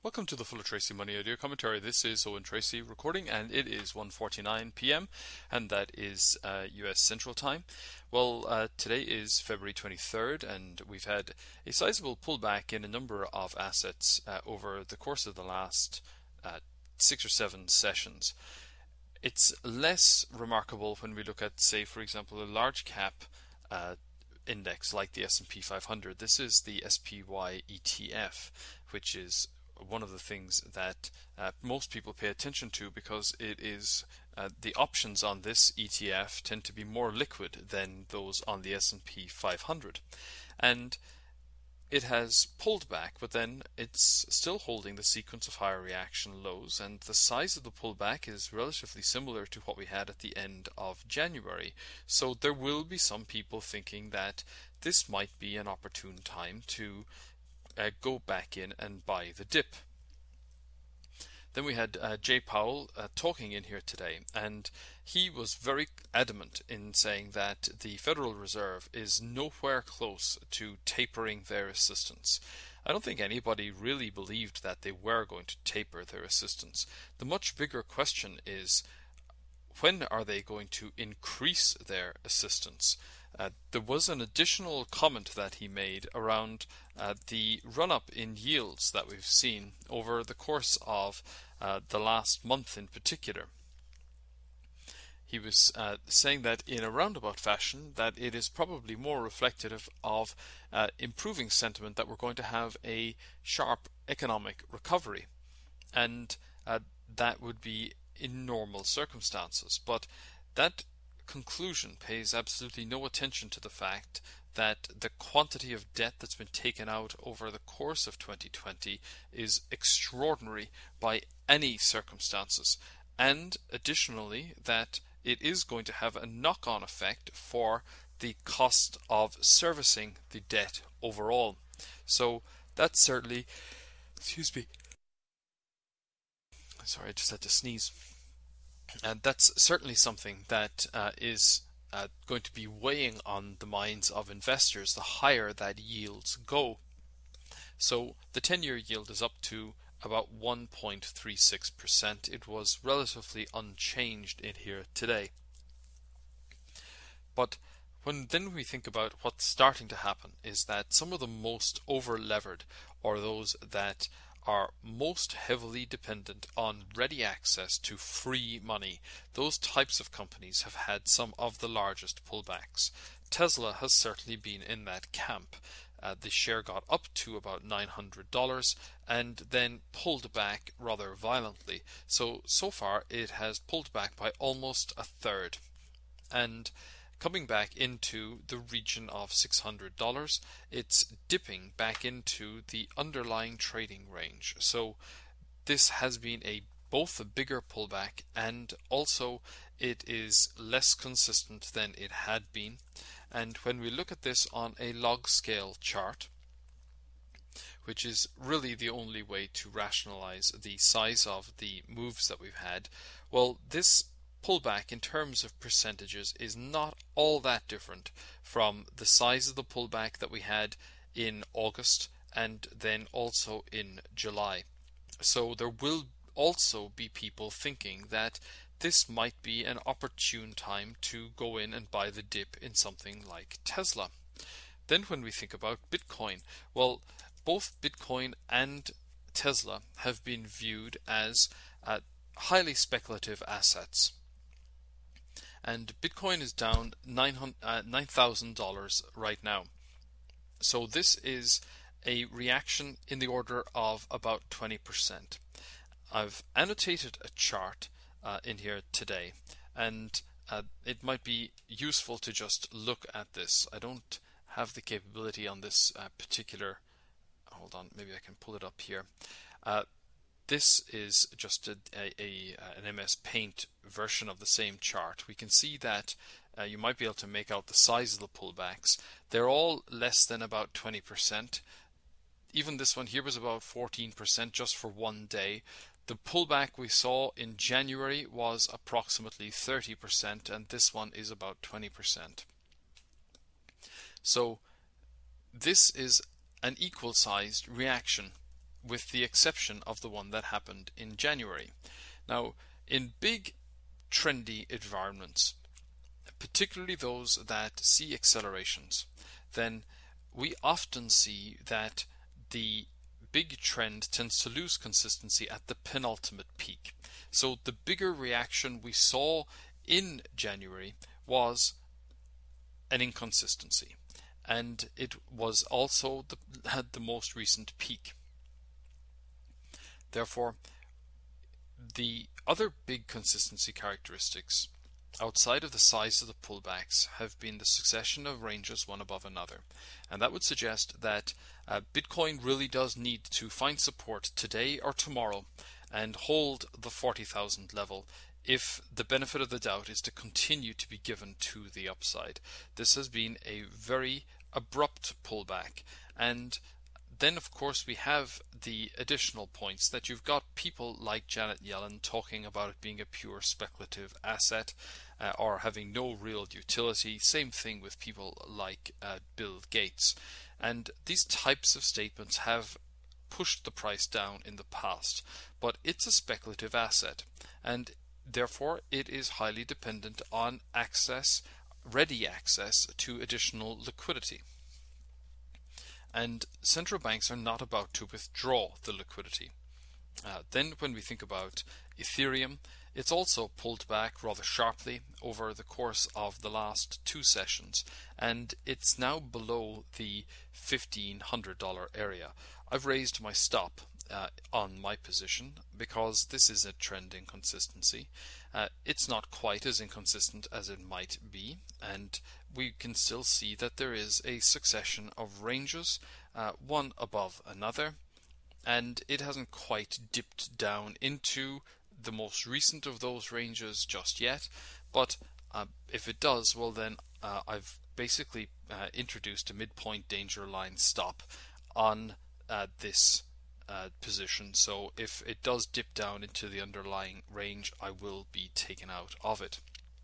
Welcome to the Full of Tracy Money Audio Commentary. This is Owen Tracy recording, and it is 1:49 p.m. and that is US Central Time. Well, today is February 23rd, and we've had a sizable pullback in a number of assets over the course of the last 6 or 7 sessions. It's less remarkable when we look at, say, for example, a large cap index like the S&P 500. This is the SPY ETF, which is one of the things that most people pay attention to because it is the options on this ETF tend to be more liquid than those on the S&P 500, and it has pulled back, but then it's still holding the sequence of higher reaction lows, and the size of the pullback is relatively similar to what we had at the end of January. So there will be some people thinking that this might be an opportune time to go back in and buy the dip. Then we had Jay Powell talking in here today, and he was very adamant in saying that the Federal Reserve is nowhere close to tapering their assistance. I don't think anybody really believed that they were going to taper their assistance. The much bigger question is, when are they going to increase their assistance? There was an additional comment that he made around the run-up in yields that we've seen over the course of the last month in particular. He was saying that in a roundabout fashion that it is probably more reflective of improving sentiment that we're going to have a sharp economic recovery, and that would be in normal circumstances. But that conclusion pays absolutely no attention to the fact that the quantity of debt that's been taken out over the course of 2020 is extraordinary by any circumstances, and additionally that it is going to have a knock-on effect for the cost of servicing the debt overall. So that's certainly, sorry, I just had to sneeze. And that's certainly something that is going to be weighing on the minds of investors the higher that yields go. So the 10-year yield is up to about 1.36%. It was relatively unchanged in here today. But when then we think about what's starting to happen is that some of the most over-levered, or those that are most heavily dependent on ready access to free money, those types of companies have had some of the largest pullbacks. Tesla has certainly been in that camp. The share got up to about $900 and then pulled back rather violently. So far it has pulled back by almost a third, and coming back into the region of $600, it's dipping back into the underlying trading range. So this has been both a bigger pullback, and also it is less consistent than it had been. And when we look at this on a log scale chart, which is really the only way to rationalize the size of the moves that we've had, well, this pullback in terms of percentages is not all that different from the size of the pullback that we had in August and then also in July. So there will also be people thinking that this might be an opportune time to go in and buy the dip in something like Tesla. Then when we think about Bitcoin, well, both Bitcoin and Tesla have been viewed as highly speculative assets. And Bitcoin is down $9,000 right now. So this is a reaction in the order of about 20%. I've annotated a chart in here today, and it might be useful to just look at this. I don't have the capability on this particular, hold on, maybe I can pull it up here. This is just an MS Paint version of the same chart. We can see that you might be able to make out the size of the pullbacks. They're all less than about 20%. Even this one here was about 14% just for one day. The pullback we saw in January was approximately 30%, and this one is about 20%. So this is an equal-sized reaction with the exception of the one that happened in January. Now, in big trendy environments, particularly those that see accelerations, then we often see that the big trend tends to lose consistency at the penultimate peak. So the bigger reaction we saw in January was an inconsistency, and it was also had the most recent peak. Therefore, the other big consistency characteristics outside of the size of the pullbacks have been the succession of ranges one above another, and that would suggest that Bitcoin really does need to find support today or tomorrow and hold the 40,000 level if the benefit of the doubt is to continue to be given to the upside. This has been a very abrupt pullback, and then of course we have the additional points that you've got people like Janet Yellen talking about it being a pure speculative asset or having no real utility. Same thing with people like Bill Gates. And these types of statements have pushed the price down in the past, but it's a speculative asset, and therefore it is highly dependent on access, ready access to additional liquidity. And central banks are not about to withdraw the liquidity. Then when we think about Ethereum, it's also pulled back rather sharply over the course of the last two sessions, and it's now below the $1,500 area. I've raised my stop on my position because this is a trend inconsistency. It's not quite as inconsistent as it might be, and we can still see that there is a succession of ranges, one above another, and it hasn't quite dipped down into the most recent of those ranges just yet, but if it does, well then I've basically introduced a midpoint danger line stop on this position, so if it does dip down into the underlying range, I will be taken out of it.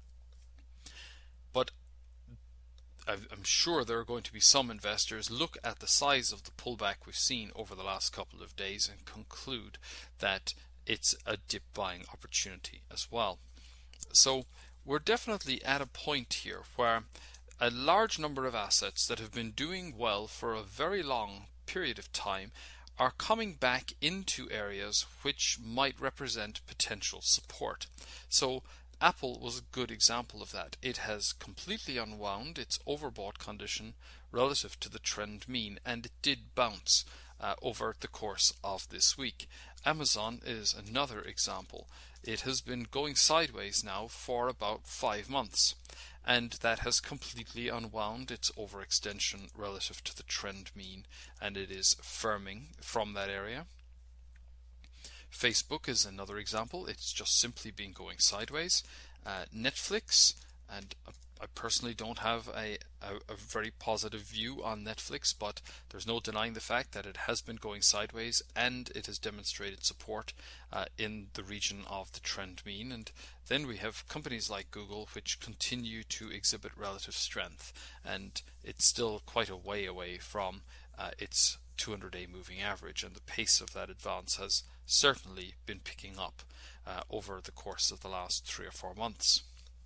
But I'm sure there are going to be some investors look at the size of the pullback we've seen over the last couple of days and conclude that it's a dip buying opportunity as well. So we're definitely at a point here where a large number of assets that have been doing well for a very long period of time are coming back into areas which might represent potential support. So Apple was a good example of that. It has completely unwound its overbought condition relative to the trend mean, and it did bounce over the course of this week. Amazon is another example. It has been going sideways now for about 5 months, and that has completely unwound its overextension relative to the trend mean, and it is firming from that area. Facebook is another example. It's just simply been going sideways. Netflix, and I personally don't have a very positive view on Netflix, but there's no denying the fact that it has been going sideways and it has demonstrated support in the region of the trend mean. And then we have companies like Google, which continue to exhibit relative strength, and it's still quite a way away from its 200-day moving average, and the pace of that advance has certainly been picking up over the course of the last 3 or 4 months.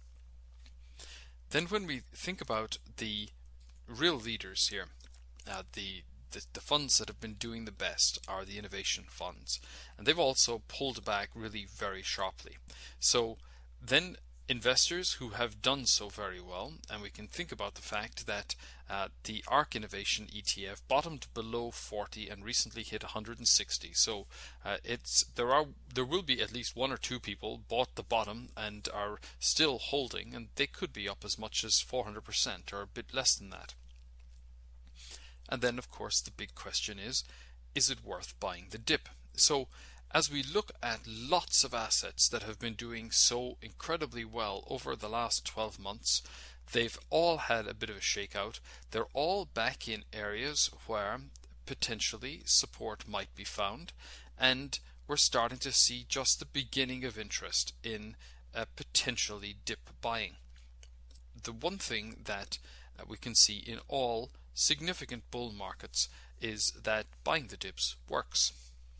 Then when we think about the real leaders here, the funds that have been doing the best are the innovation funds, and they've also pulled back really very sharply. So then investors who have done so very well, and we can think about the fact that the ARK Innovation ETF bottomed below 40 and recently hit 160. So there will be at least 1 or 2 people bought the bottom and are still holding, and they could be up as much as 400% or a bit less than that. And then of course the big question is it worth buying the dip? So as we look at lots of assets that have been doing so incredibly well over the last 12 months, they've all had a bit of a shakeout. They're all back in areas where potentially support might be found, and we're starting to see just the beginning of interest in potentially dip buying. The one thing that we can see in all significant bull markets is that buying the dips works.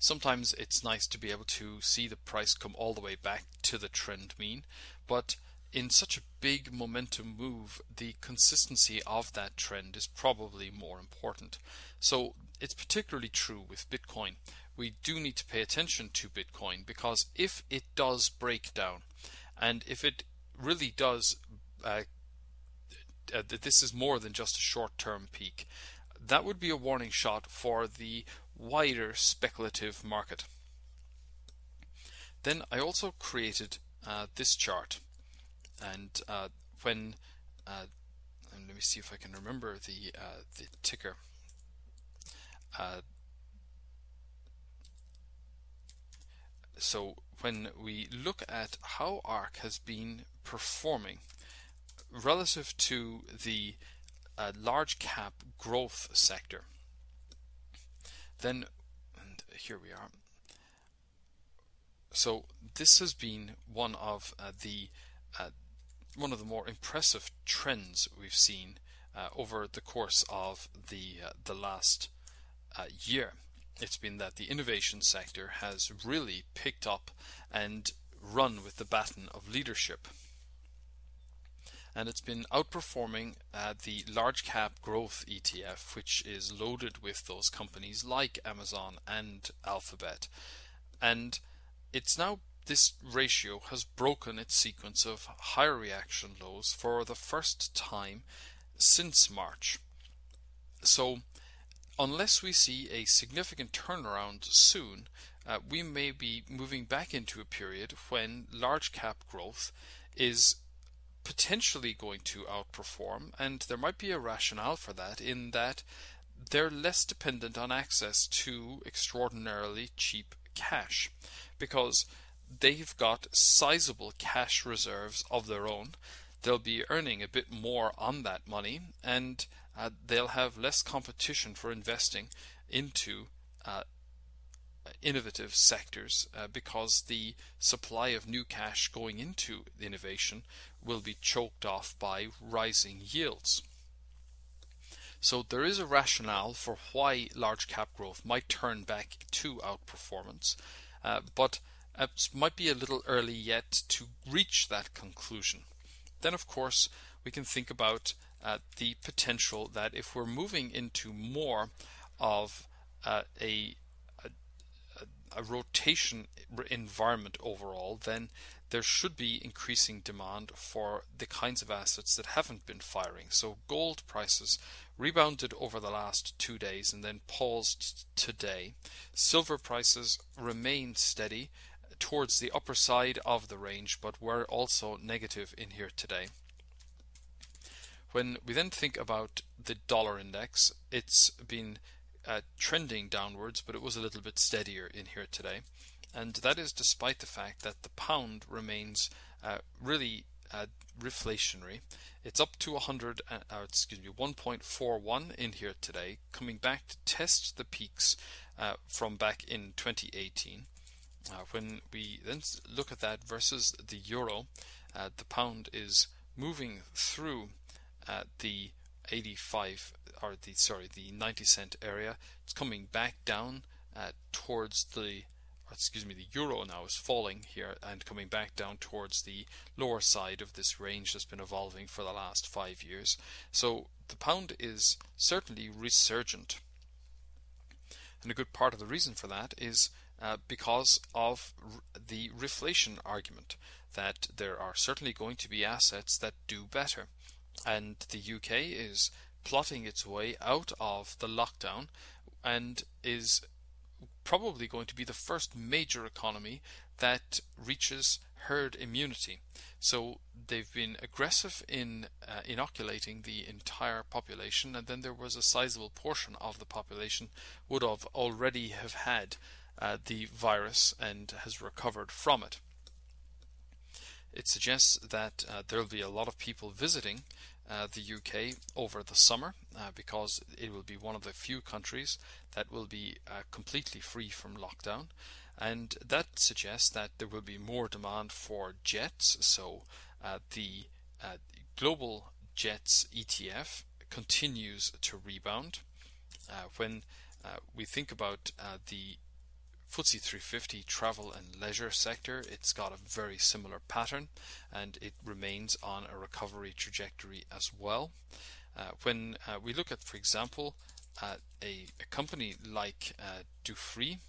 sometimes it's nice to be able to see the price come all the way back to the trend mean, but in such a big momentum move, the consistency of that trend is probably more important. So it's particularly true with Bitcoin. We do need to pay attention to Bitcoin, because if it does break down, and if it really does, this is more than just a short-term peak, that would be a warning shot for the wider speculative market. Then I also created this chart, and when and let me see if I can remember the ticker. So when we look at how ARK has been performing relative to the large cap growth sector, then, and here we are. So this has been one of the more impressive trends we've seen over the course of the last year. It's been that the innovation sector has really picked up and run with the baton of leadership. And it's been outperforming the large cap growth ETF, which is loaded with those companies like Amazon and Alphabet. And it's now, this ratio has broken its sequence of higher reaction lows for the first time since March. So unless we see a significant turnaround soon, we may be moving back into a period when large cap growth is potentially going to outperform, and there might be a rationale for that, in that they're less dependent on access to extraordinarily cheap cash, because they've got sizable cash reserves of their own. They'll be earning a bit more on that money, and they'll have less competition for investing into innovative sectors, because the supply of new cash going into innovation will be choked off by rising yields. So there is a rationale for why large cap growth might turn back to outperformance, but it might be a little early yet to reach that conclusion. Then of course we can think about the potential that if we're moving into more of a rotation environment overall, then there should be increasing demand for the kinds of assets that haven't been firing. So gold prices rebounded over the last 2 days and then paused today. Silver prices remained steady towards the upper side of the range, but were also negative in here today. When we then think about the dollar index, it's been trending downwards, but it was a little bit steadier in here today, and that is despite the fact that the pound remains really reflationary. It's up to 1.41 in here today, coming back to test the peaks from back in 2018. When we then look at that versus the euro, the pound is moving through the 85 or the 90 cent area. It's coming back down towards the euro now is falling here and coming back down towards the lower side of this range that's been evolving for the last 5 years. So the pound is certainly resurgent, and a good part of the reason for that is because of the reflation argument, that there are certainly going to be assets that do better, and the UK is plotting its way out of the lockdown and is probably going to be the first major economy that reaches herd immunity. So they've been aggressive in inoculating the entire population, and then there was a sizable portion of the population would have already have had the virus and has recovered from it. It suggests that there will be a lot of people visiting the UK over the summer, because it will be one of the few countries that will be completely free from lockdown, and that suggests that there will be more demand for jets. So the global jets ETF continues to rebound. When we think about FTSE 350 travel and leisure sector, it's got a very similar pattern, and it remains on a recovery trajectory as well. When we look at, for example, a company like Dufry,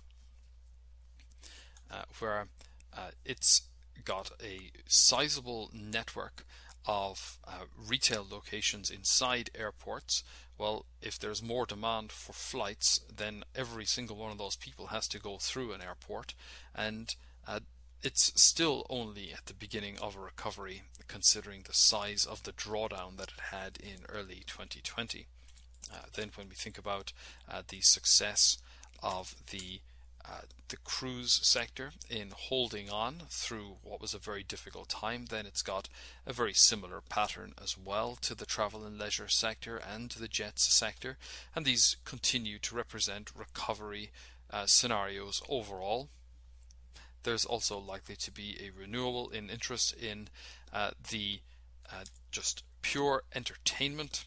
where it's got a sizable network of retail locations inside airports. Well, if there's more demand for flights, then every single one of those people has to go through an airport, and it's still only at the beginning of a recovery, considering the size of the drawdown that it had in early 2020. Then when we think about the success of the cruise sector in holding on through what was a very difficult time, then it's got a very similar pattern as well to the travel and leisure sector and to the jets sector, and these continue to represent recovery scenarios overall. There's also likely to be a renewal in interest in the just pure entertainment.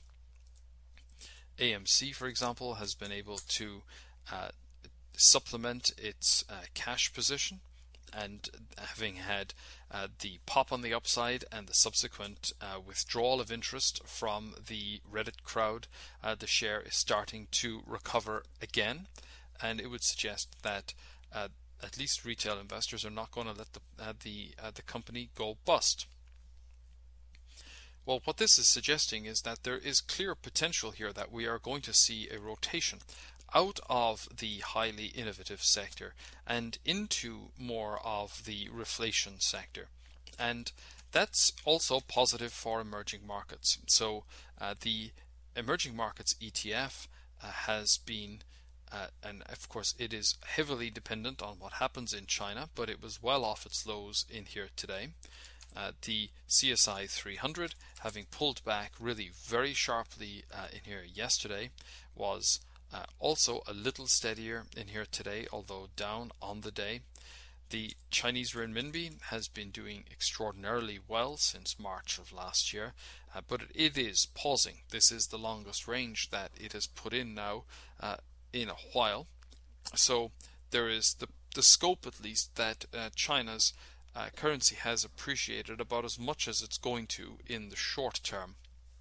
AMC, for example, has been able to supplement its cash position, and having had the pop on the upside and the subsequent withdrawal of interest from the Reddit crowd, the share is starting to recover again, and it would suggest that at least retail investors are not going to let the company go bust. Well, what this is suggesting is that there is clear potential here that we are going to see a rotation out of the highly innovative sector and into more of the reflation sector. And that's also positive for emerging markets. So the emerging markets ETF has been and of course it is heavily dependent on what happens in China, but it was well off its lows in here today. The CSI 300, having pulled back really very sharply in here yesterday, was also a little steadier in here today, although down on the day. The Chinese renminbi has been doing extraordinarily well since March of last year, but it is pausing. This is the longest range that it has put in now in a while. So there is the scope, at least, that China's currency has appreciated about as much as it's going to in the short term.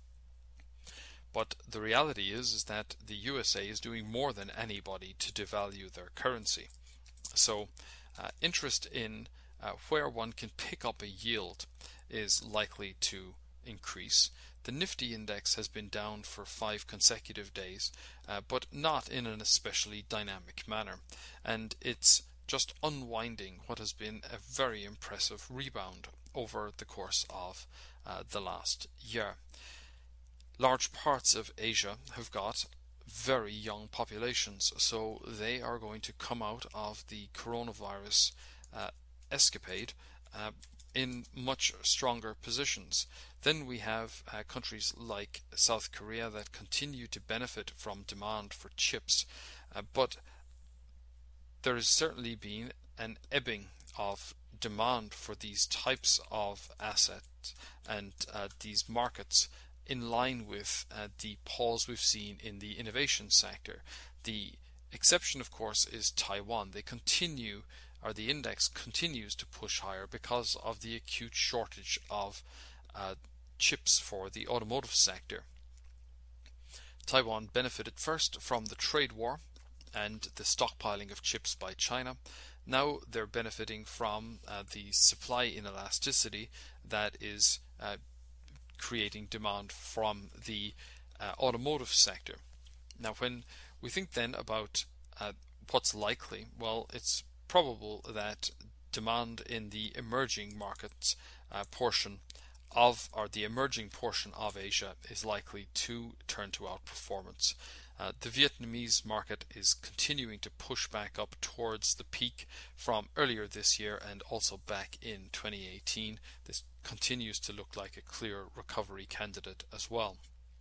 But the reality is that the USA is doing more than anybody to devalue their currency. So interest in where one can pick up a yield is likely to increase. The Nifty index has been down for 5 consecutive days, but not in an especially dynamic manner, and it's just unwinding what has been a very impressive rebound over the course of the last year. Large parts of Asia have got very young populations, so they are going to come out of the coronavirus escapade in much stronger positions. Then we have countries like South Korea that continue to benefit from demand for chips, but there has certainly been an ebbing of demand for these types of assets and these markets, in line with the pause we've seen in the innovation sector. The exception, of course, is Taiwan. The index continues to push higher because of the acute shortage of chips for the automotive sector. Taiwan benefited first from the trade war and the stockpiling of chips by China. Now they're benefiting from the supply inelasticity that is creating demand from the automotive sector. Now when we think then about what's likely, well, it's probable that demand in the emerging markets portion of, or the emerging portion of Asia, is likely to turn to outperformance. The Vietnamese market is continuing to push back up towards the peak from earlier this year and also back in 2018. This continues to look like a clear recovery candidate as well.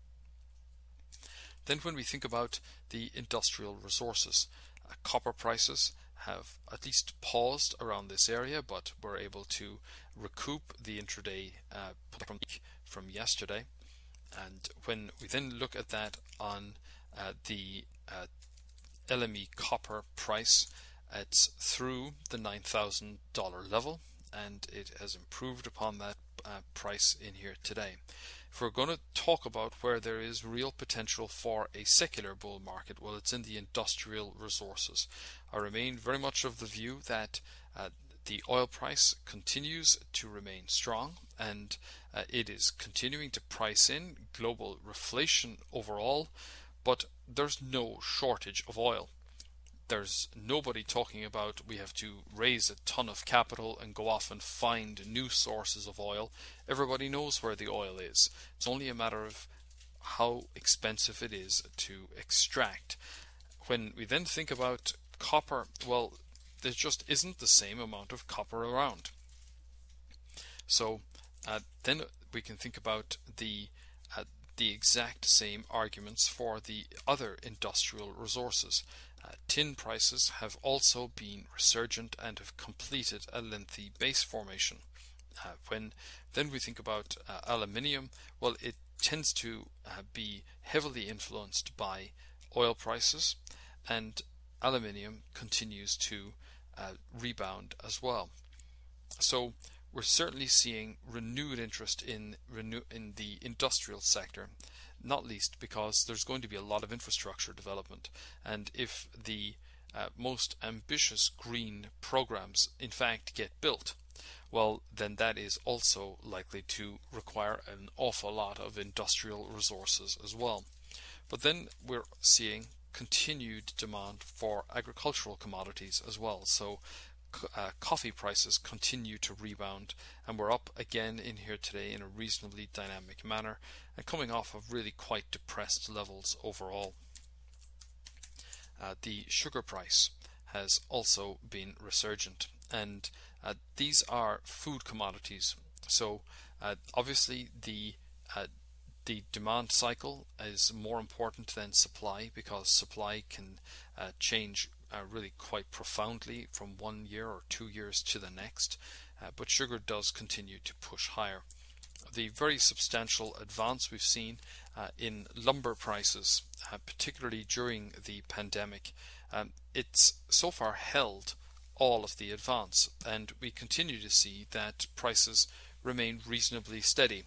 Then when we think about the industrial resources, copper prices have at least paused around this area, but were able to recoup the intraday from yesterday. And when we then look at that on the LME copper price, It's through the $9,000 level, and it has improved upon that price in here today. If we're going to talk about where there is real potential for a secular bull market, well, it's in the industrial resources. I remain very much of the view that the oil price continues to remain strong, and it is continuing to price in global reflation overall, but there's no shortage of oil. There's nobody talking about we have to raise a ton of capital and go off and find new sources of oil. Everybody knows where the oil is. It's only a matter of how expensive it is to extract. When we then think about copper, well, there just isn't the same amount of copper around. So then we can think about the exact same arguments for the other industrial resources. Tin prices have also been resurgent and have completed a lengthy base formation. When then we think about aluminium, well, it tends to be heavily influenced by oil prices, and aluminium continues to rebound as well. So we're certainly seeing renewed interest in the industrial sector, not least because there's going to be a lot of infrastructure development, and if the most ambitious green programs in fact get built, well, then that is also likely to require an awful lot of industrial resources as well. But then we're seeing continued demand for agricultural commodities as well. So coffee prices continue to rebound, and we're up again in here today in a reasonably dynamic manner and coming off of really quite depressed levels overall. The sugar price has also been resurgent, and these are food commodities. So obviously the demand cycle is more important than supply, because supply can change really quite profoundly from 1 year or 2 years to the next, but sugar does continue to push higher. The very substantial advance we've seen in lumber prices, particularly during the pandemic, it's so far held all of the advance, and we continue to see that prices remain reasonably steady.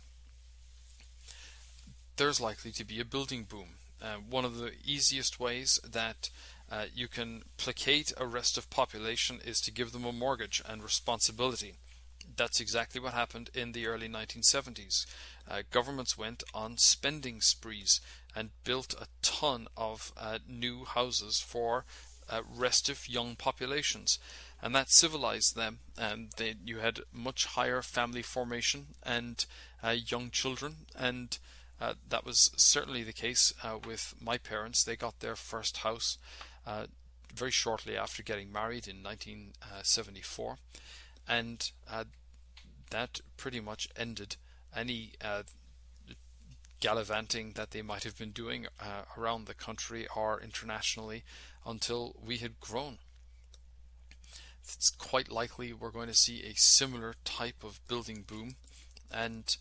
There's likely to be a building boom. One of the easiest ways that you can placate a restive population is to give them a mortgage and responsibility. That's exactly what happened in the early 1970s. Governments went on spending sprees and built a ton of new houses for restive young populations, and that civilized them, and you had much higher family formation and young children, and that was certainly the case with my parents. They got their first house very shortly after getting married in 1974, and that pretty much ended any gallivanting that they might have been doing around the country or internationally until we had grown. It's quite likely we're going to see a similar type of building boom, and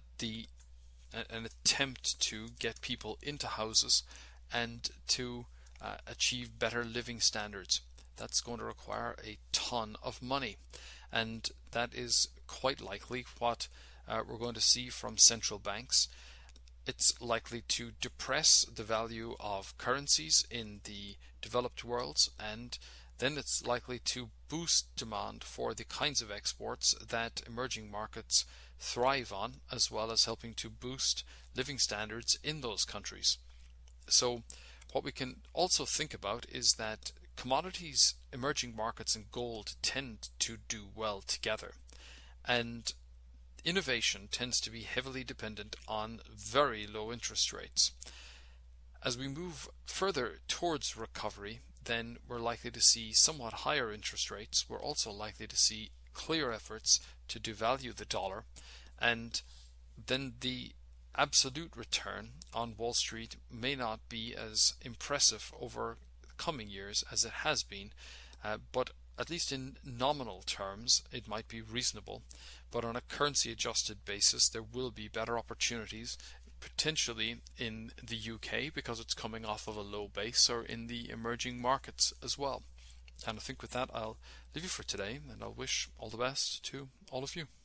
an attempt to get people into houses and to achieve better living standards. That's going to require a ton of money, and that is quite likely what we're going to see from central banks. It's likely to depress the value of currencies in the developed worlds, and then it's likely to boost demand for the kinds of exports that emerging markets thrive on, as well as helping to boost living standards in those countries. So what we can also think about is that commodities, emerging markets, and gold tend to do well together, and innovation tends to be heavily dependent on very low interest rates. As we move further towards recovery, then we're likely to see somewhat higher interest rates. We're also likely to see clear efforts to devalue the dollar, and then the absolute return on Wall Street may not be as impressive over coming years as it has been, but at least in nominal terms it might be reasonable. But on a currency adjusted basis there will be better opportunities, potentially in the UK because it's coming off of a low base, or in the emerging markets as well. And I think with that, I'll leave you for today, and I'll wish all the best to all of you.